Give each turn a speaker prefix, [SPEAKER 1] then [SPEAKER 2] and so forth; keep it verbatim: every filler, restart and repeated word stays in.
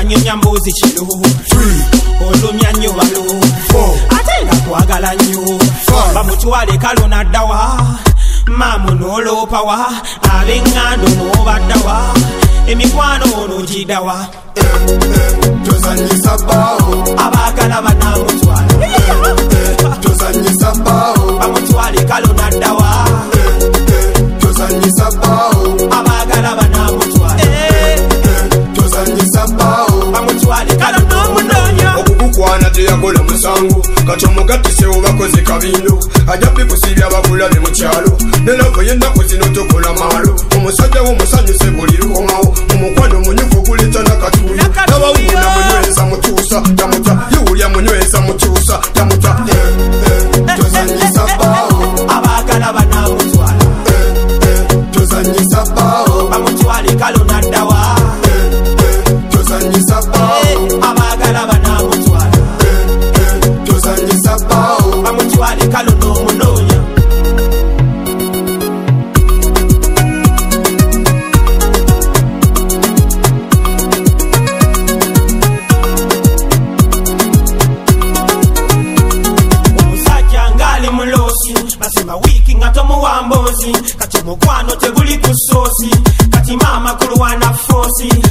[SPEAKER 1] nyonya mbuzi kilo olumya nnyo balo ate nga kwagala nnyo bamutwale kalo naddawa mamu nolopawa ab'eŋŋando n'obaddawa emikwano ono gidawa
[SPEAKER 2] tozanyisa bbaawo
[SPEAKER 1] abaagala banamutwala
[SPEAKER 2] tozanyisa bbaawo
[SPEAKER 1] bamutwale kalo naddawa
[SPEAKER 2] tozanyisa bbaawo
[SPEAKER 1] abaagala banamutwala
[SPEAKER 2] tozanyisa bbaawo
[SPEAKER 1] bamutwale kalo n'omunoonya
[SPEAKER 2] okukukwana teyakola musango kati omugattisewo bakozi kabindo ajja bikusibya abakulabe mu kyalo nerako yennaku zino tokola maalo omusajja w'omusanyuse buli lukomawo omukwano munyufu guleta nakatuli nabawuuna munyweza mutuusa tamuta yiwulya munyweza mutuusa tamuta tozanyisa bbaawo
[SPEAKER 1] abaagala banamutwala
[SPEAKER 2] tozanyisa bbaawo
[SPEAKER 1] bamutwale kalo naddawa
[SPEAKER 2] tozanyisa bbaawo
[SPEAKER 1] abaagala banamutwala
[SPEAKER 2] tozanyisa bbaawo
[SPEAKER 1] bamutwale kalo n'omunoonya omusajja ngali mulosi basema wiiki nga tomuwambozi kati omukwano teguli ku soosi kati maama kulwana foosi